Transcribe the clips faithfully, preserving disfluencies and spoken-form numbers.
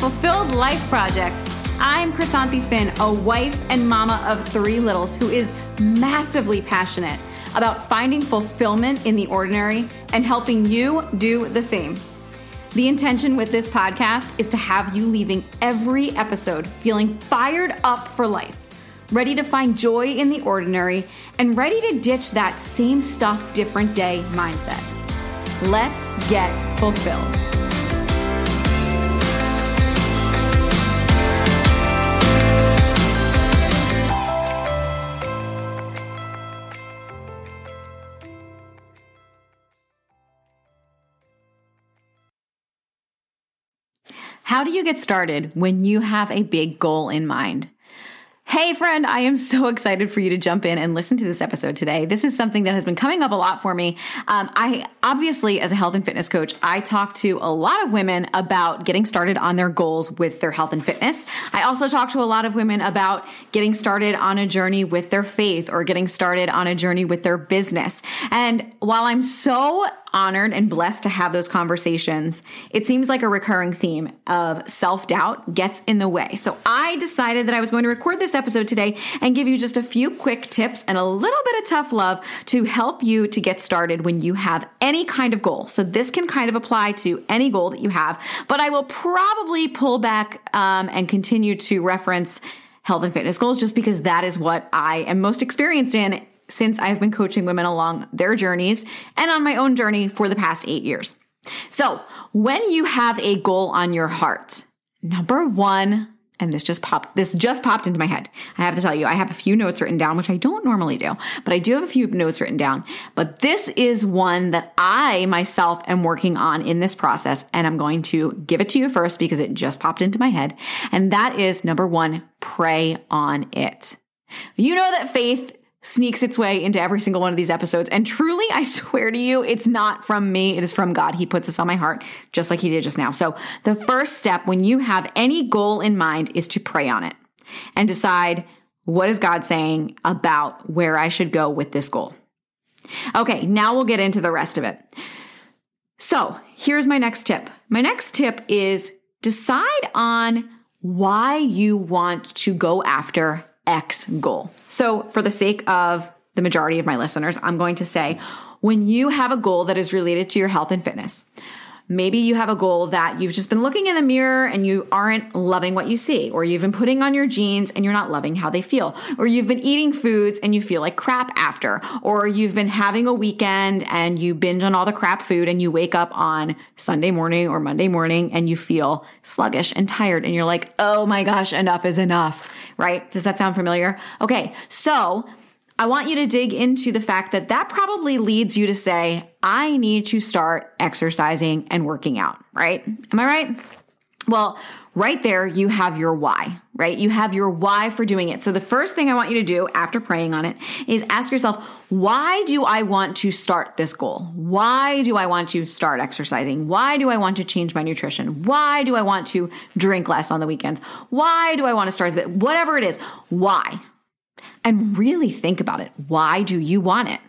Fulfilled Life Project. I'm Chrysanthi Finn, a wife and mama of three littles who is massively passionate about finding fulfillment in the ordinary and helping you do the same. The intention with this podcast is to have you leaving every episode feeling fired up for life, ready to find joy in the ordinary, and ready to ditch that same stuff, different day mindset. Let's get fulfilled. How do you get started when you have a big goal in mind? Hey friend, I am so excited for you to jump in and listen to this episode today. This is something that has been coming up a lot for me. Um, I obviously, as a health and fitness coach, I talk to a lot of women about getting started on their goals with their health and fitness. I also talk to a lot of women about getting started on a journey with their faith or getting started on a journey with their business. And while I'm so honored and blessed to have those conversations, it seems like a recurring theme of self-doubt gets in the way. So I decided that I was going to record this episode today and give you just a few quick tips and a little bit of tough love to help you to get started when you have any kind of goal. So this can kind of apply to any goal that you have, but I will probably pull back um, and continue to reference health and fitness goals just because that is what I am most experienced in since I've been coaching women along their journeys and on my own journey for the past eight years. So when you have a goal on your heart, number one, and this just popped, this just popped into my head. I have to tell you, I have a few notes written down, which I don't normally do, but I do have a few notes written down. But this is one that I myself am working on in this process, and I'm going to give it to you first because it just popped into my head. And that is number one, pray on it. You know that faith sneaks its way into every single one of these episodes. And truly, I swear to you, it's not from me. It is from God. He puts this on my heart, just like he did just now. So the first step when you have any goal in mind is to pray on it and decide, what is God saying about where I should go with this goal? Okay, now we'll get into the rest of it. So here's my next tip. My next tip is decide on why you want to go after X goal. So for the sake of the majority of my listeners, I'm going to say, when you have a goal that is related to your health and fitness, maybe you have a goal that you've just been looking in the mirror and you aren't loving what you see, or you've been putting on your jeans and you're not loving how they feel, or you've been eating foods and you feel like crap after, or you've been having a weekend and you binge on all the crap food and you wake up on Sunday morning or Monday morning and you feel sluggish and tired and you're like, oh my gosh, enough is enough, right? Does that sound familiar? Okay, so I want you to dig into the fact that that probably leads you to say, I need to start exercising and working out, right? Am I right? Well, right there, you have your why, right? You have your why for doing it. So the first thing I want you to do after praying on it is ask yourself, why do I want to start this goal? Why do I want to start exercising? Why do I want to change my nutrition? Why do I want to drink less on the weekends? Why do I want to start the, whatever it is, why? And really think about it. Why do you want it?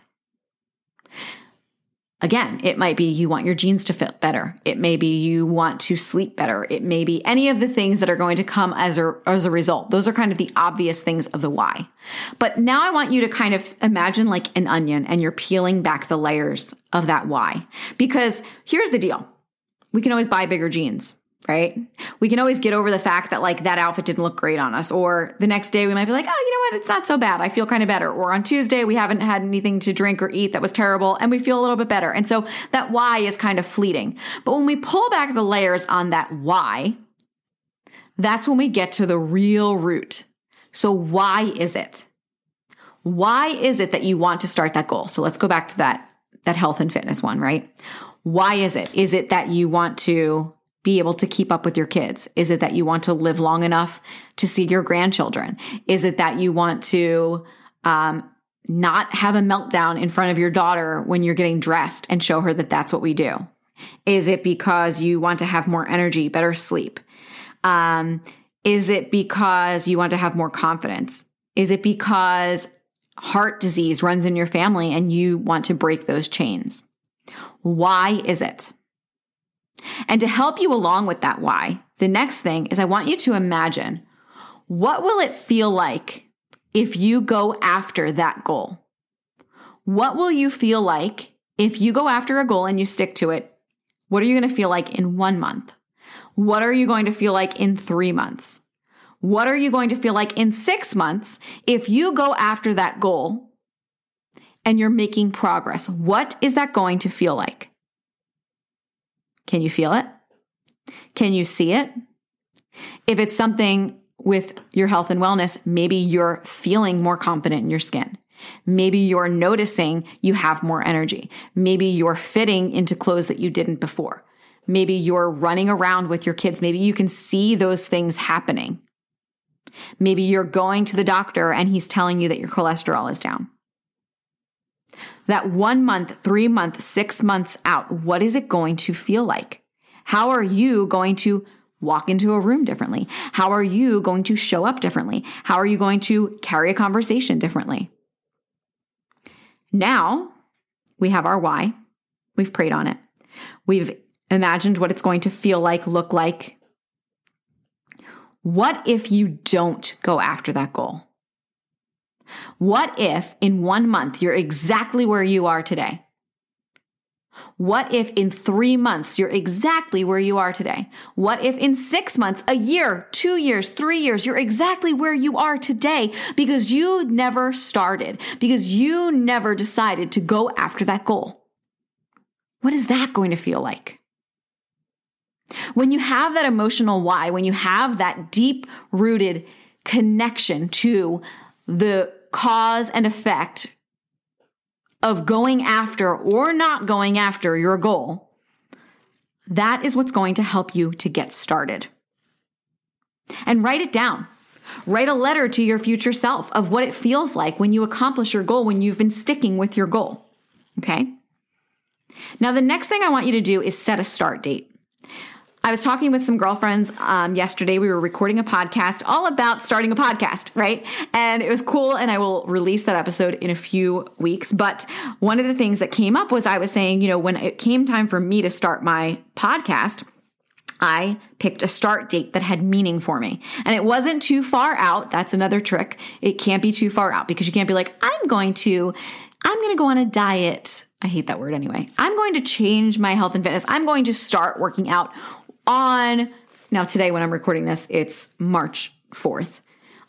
Again, it might be you want your jeans to fit better. It may be you want to sleep better. It may be any of the things that are going to come as a, as a result. Those are kind of the obvious things of the why. But now I want you to kind of imagine like an onion and you're peeling back the layers of that why. Because here's the deal. We can always buy bigger jeans, right? We can always get over the fact that like that outfit didn't look great on us. Or the next day we might be like, oh, you know what? It's not so bad. I feel kind of better. Or on Tuesday, we haven't had anything to drink or eat that was terrible and we feel a little bit better. And so that why is kind of fleeting. But when we pull back the layers on that why, that's when we get to the real root. So why is it? Why is it that you want to start that goal? So let's go back to that, that health and fitness one, right? Why is it? Is it that you want to be able to keep up with your kids? Is it that you want to live long enough to see your grandchildren? Is it that you want to um, not have a meltdown in front of your daughter when you're getting dressed and show her that that's what we do? Is it because you want to have more energy, better sleep? Um, is it because you want to have more confidence? Is it because heart disease runs in your family and you want to break those chains? Why is it? And to help you along with that why, the next thing is I want you to imagine, what will it feel like if you go after that goal? What will you feel like if you go after a goal and you stick to it? What are you going to feel like in one month? What are you going to feel like in three months? What are you going to feel like in six months if you go after that goal and you're making progress? What is that going to feel like? Can you feel it? Can you see it? If it's something with your health and wellness, maybe you're feeling more confident in your skin. Maybe you're noticing you have more energy. Maybe you're fitting into clothes that you didn't before. Maybe you're running around with your kids. Maybe you can see those things happening. Maybe you're going to the doctor and he's telling you that your cholesterol is down. That one month, three months, six months out, what is it going to feel like? How are you going to walk into a room differently? How are you going to show up differently? How are you going to carry a conversation differently? Now we have our why. We've prayed on it. We've imagined what it's going to feel like, look like. What if you don't go after that goal? What if in one month you're exactly where you are today? What if in three months you're exactly where you are today? What if in six months, a year, two years, three years, you're exactly where you are today because you never started, because you never decided to go after that goal? What is that going to feel like? When you have that emotional why, when you have that deep-rooted connection to the cause and effect of going after or not going after your goal, that is what's going to help you to get started. And write it down. Write a letter to your future self of what it feels like when you accomplish your goal, when you've been sticking with your goal. Okay? Now, the next thing I want you to do is set a start date. I was talking with some girlfriends um, yesterday. We were recording a podcast all about starting a podcast, right? And it was cool, and I will release that episode in a few weeks. But one of the things that came up was I was saying, you know, when it came time for me to start my podcast, I picked a start date that had meaning for me. And it wasn't too far out. That's another trick. It can't be too far out because you can't be like, I'm going to, I'm going to go on a diet. I hate that word anyway. I'm going to change my health and fitness. I'm going to start working out on, now today when I'm recording this, it's March fourth.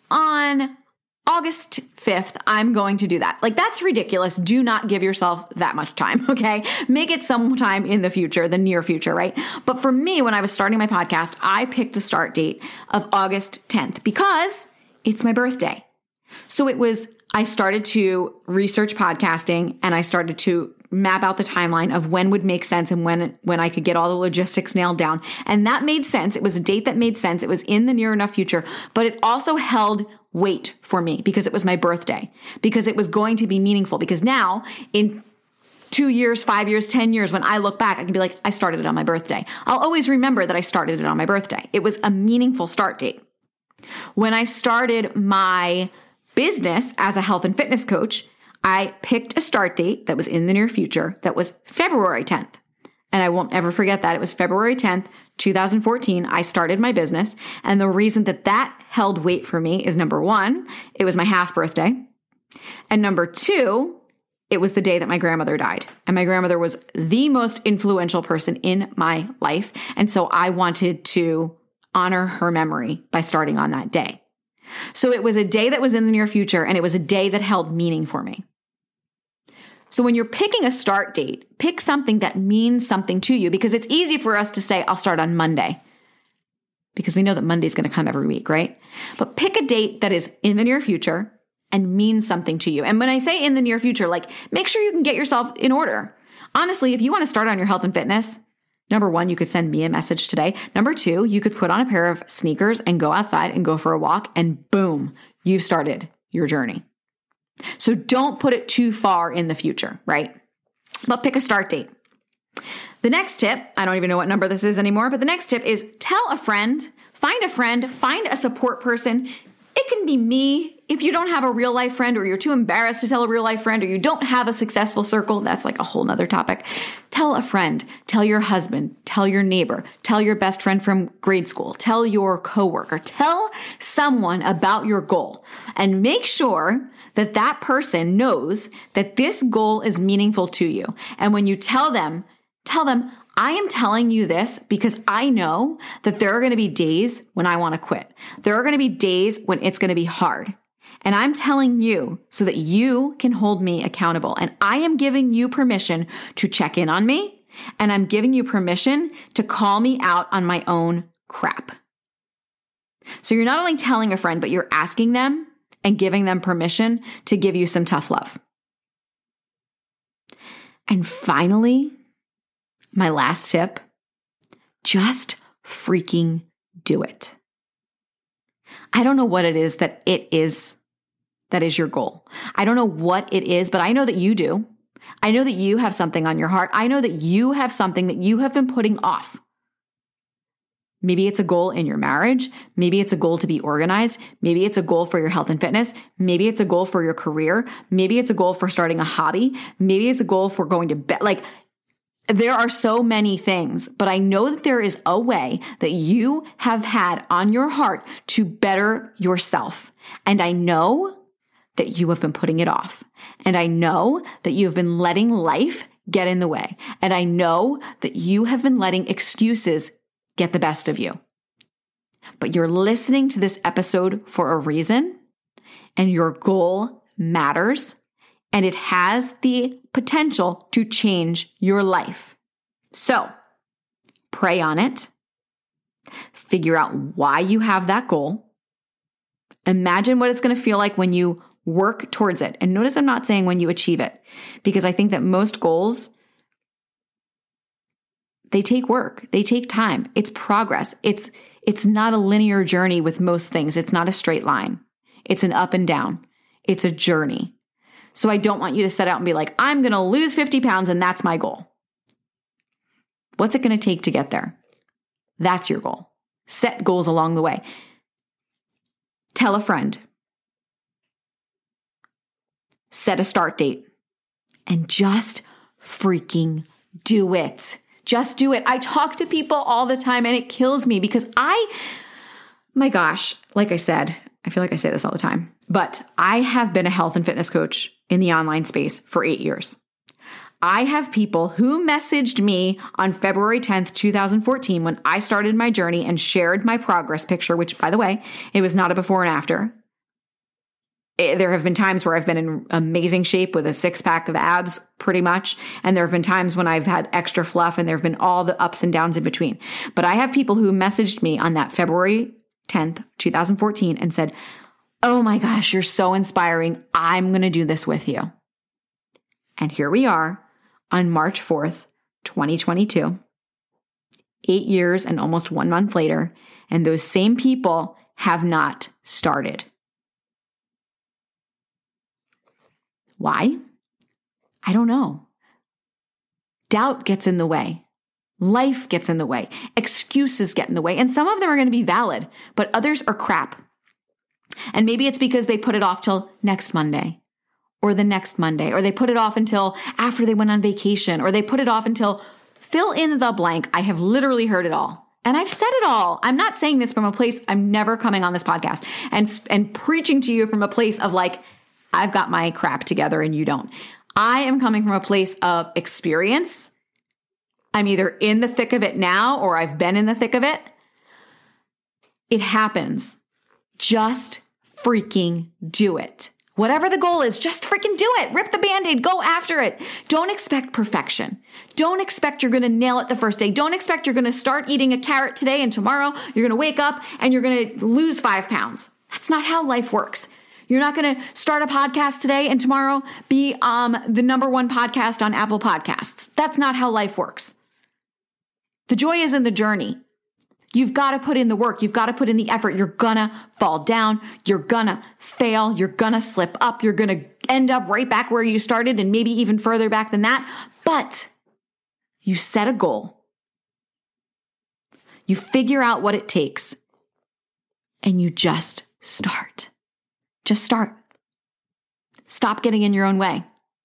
On August fifth, I'm going to do that. Like, that's ridiculous. Do not give yourself that much time, okay? Make it sometime in the future, the near future, right? But for me, when I was starting my podcast, I picked a start date of August tenth because it's my birthday. So it was, I started to research podcasting and I started to map out the timeline of when would make sense and when when I could get all the logistics nailed down. And that made sense. It was a date that made sense. It was in the near enough future, but it also held weight for me because it was my birthday, because it was going to be meaningful. Because now in two years, five years, ten years, when I look back, I can be like, I started it on my birthday. I'll always remember that I started it on my birthday. It was a meaningful start date. When I started my business as a health and fitness coach, I picked a start date that was in the near future that was February tenth. And I won't ever forget that. It was February tenth, twenty fourteen. I started my business. And the reason that that held weight for me is number one, it was my half birthday. And number two, it was the day that my grandmother died. And my grandmother was the most influential person in my life. And so I wanted to honor her memory by starting on that day. So it was a day that was in the near future, and it was a day that held meaning for me. So when you're picking a start date, pick something that means something to you, because it's easy for us to say, I'll start on Monday, because we know that Monday's going to come every week, right? But pick a date that is in the near future and means something to you. And when I say in the near future, like, make sure you can get yourself in order. Honestly, if you want to start on your health and fitness, number one, you could send me a message today. Number two, you could put on a pair of sneakers and go outside and go for a walk, and boom, you've started your journey. So don't put it too far in the future, right? But pick a start date. The next tip, I don't even know what number this is anymore, but the next tip is tell a friend, find a friend, find a support person. It it can be me. If you don't have a real life friend, or you're too embarrassed to tell a real life friend, or you don't have a successful circle, that's like a whole nother topic. Tell a friend, tell your husband, tell your neighbor, tell your best friend from grade school, tell your coworker, tell someone about your goal, and make sure that that person knows that this goal is meaningful to you. And when you tell them, tell them, I am telling you this because I know that there are going to be days when I want to quit. There are going to be days when it's going to be hard. And I'm telling you so that you can hold me accountable. And I am giving you permission to check in on me. And I'm giving you permission to call me out on my own crap. So you're not only telling a friend, but you're asking them and giving them permission to give you some tough love. And finally, my last tip, just freaking do it. I don't know what it is that it is that is your goal. I don't know what it is, but I know that you do. I know that you have something on your heart. I know that you have something that you have been putting off. Maybe it's a goal in your marriage. Maybe it's a goal to be organized. Maybe it's a goal for your health and fitness. Maybe it's a goal for your career. Maybe it's a goal for starting a hobby. Maybe it's a goal for going to bed. Like, there are so many things, but I know that there is a way that you have had on your heart to better yourself. And I know that you have been putting it off. And I know that you have been letting life get in the way. And I know that you have been letting excuses get the best of you. But you're listening to this episode for a reason, and your goal matters, and it has the potential to change your life. So, pray on it. Figure out why you have that goal. Imagine what it's going to feel like when you work towards it. And notice I'm not saying when you achieve it, because I think that most goals, they take work. They take time. It's progress. It's it's not a linear journey with most things. It's not a straight line. It's an up and down. It's a journey. So I don't want you to set out and be like, I'm going to lose fifty pounds and that's my goal. What's it going to take to get there? That's your goal. Set goals along the way. Tell a friend. Set a start date. And just freaking do it. Just do it. I talk to people all the time and it kills me because I, my gosh, like I said, I feel like I say this all the time, but I have been a health and fitness coach in the online space for eight years. I have people who messaged me on February tenth, twenty fourteen, when I started my journey and shared my progress picture, which, by the way, it was not a before and after. There have been times where I've been in amazing shape with a six pack of abs, pretty much. And there have been times when I've had extra fluff, and there have been all the ups and downs in between. But I have people who messaged me on that February tenth, twenty fourteen and said, oh my gosh, you're so inspiring. I'm going to do this with you. And here we are on March fourth, twenty twenty-two, eight years and almost one month later, and those same people have not started. Why? I don't know. Doubt gets in the way. Life gets in the way. Excuses get in the way. And some of them are going to be valid, but others are crap. And maybe it's because they put it off till next Monday or the next Monday, or they put it off until after they went on vacation, or they put it off until fill in the blank. I have literally heard it all. And I've said it all. I'm not saying this from a place, I'm never coming on this podcast and, and preaching to you from a place of like, I've got my crap together and you don't. I am coming from a place of experience. I'm either in the thick of it now or I've been in the thick of it. It happens. Just freaking do it. Whatever the goal is, just freaking do it. Rip the Band-Aid. Go after it. Don't expect perfection. Don't expect you're going to nail it the first day. Don't expect you're going to start eating a carrot today and tomorrow you're going to wake up and you're going to lose five pounds. That's not how life works. You're not going to start a podcast today and tomorrow be um, the number one podcast on Apple Podcasts. That's not how life works. The joy is in the journey. You've got to put in the work. You've got to put in the effort. You're going to fall down. You're going to fail. You're going to slip up. You're going to end up right back where you started and maybe even further back than that. But you set a goal. You figure out what it takes and you just start. Just start. Stop getting in your own way.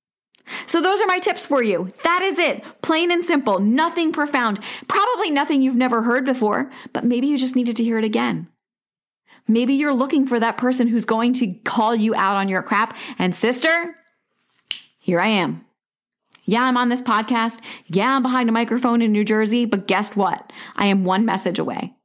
So those are my tips for you. That is it. Plain and simple. Nothing profound. Probably nothing you've never heard before, but maybe you just needed to hear it again. Maybe you're looking for that person who's going to call you out on your crap. And sister, here I am. Yeah, I'm on this podcast. Yeah, I'm behind a microphone in New Jersey, but guess what? I am one message away.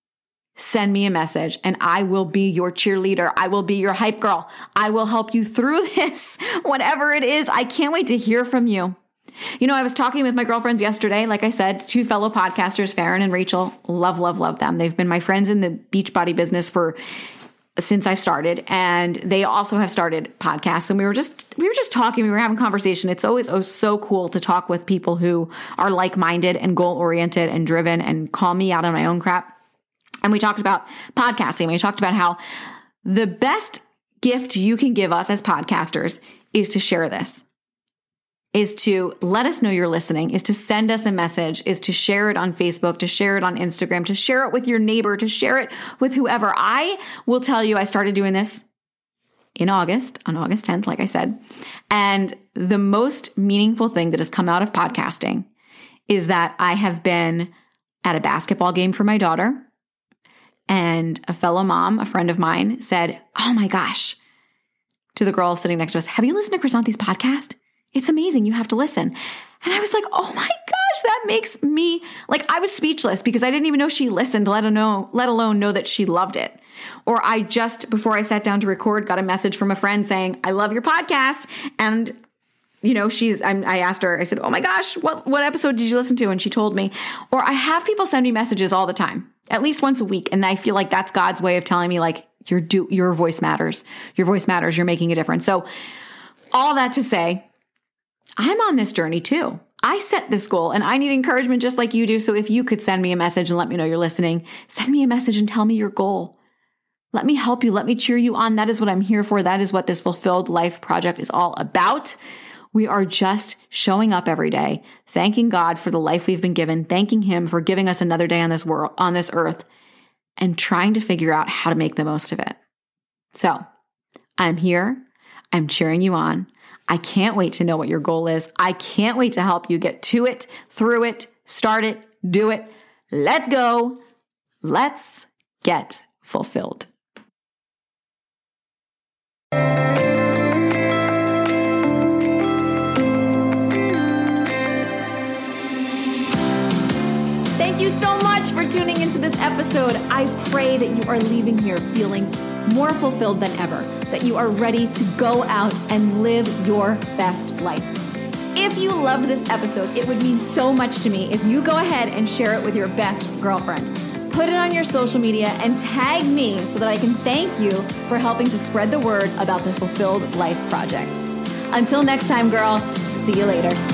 Send me a message and I will be your cheerleader. I will be your hype girl. I will help you through this, whatever it is. I can't wait to hear from you. You know, I was talking with my girlfriends yesterday, like I said, two fellow podcasters, Farron and Rachel. Love, love, love them. They've been my friends in the Beachbody business for since I've started, and they also have started podcasts. And we were just we were just talking. We were having conversation. It's always oh, so cool to talk with people who are like-minded and goal-oriented and driven and call me out on my own crap. And we talked about podcasting. We talked about how the best gift you can give us as podcasters is to share this, is to let us know you're listening, is to send us a message, is to share it on Facebook, to share it on Instagram, to share it with your neighbor, to share it with whoever. I will tell you, I started doing this in August, on August tenth, like I said. And the most meaningful thing that has come out of podcasting is that I have been at a basketball game for my daughter. And a fellow mom, a friend of mine, said, oh my gosh, to the girl sitting next to us, have you listened to Chrysanthe's podcast? It's amazing. You have to listen. And I was like, oh my gosh, that makes me, like, I was speechless because I didn't even know she listened, let alone, let alone know that she loved it. Or I just, before I sat down to record, got a message from a friend saying, I love your podcast. And you know, she's, I'm, I asked her, I said, oh my gosh, what, what episode did you listen to? And she told me. Or I have people send me messages all the time, at least once a week. And I feel like that's God's way of telling me, like, your do, your voice matters. Your voice matters. You're making a difference. So all that to say, I'm on this journey too. I set this goal and I need encouragement just like you do. So if you could send me a message and let me know you're listening, send me a message and tell me your goal. Let me help you. Let me cheer you on. That is what I'm here for. That is what this Fulfilled Life Project is all about. We are just showing up every day, thanking God for the life we've been given, thanking Him for giving us another day on this world, on this earth, and trying to figure out how to make the most of it. So I'm here. I'm cheering you on. I can't wait to know what your goal is. I can't wait to help you get to it, through it, start it, do it. Let's go. Let's get fulfilled. Thank you so much for tuning into this episode. I pray that you are leaving here feeling more fulfilled than ever, that you are ready to go out and live your best life. If you loved this episode, it would mean so much to me if you go ahead and share it with your best girlfriend. Put it on your social media and tag me so that I can thank you for helping to spread the word about the Fulfilled Life Project. Until next time, girl, see you later.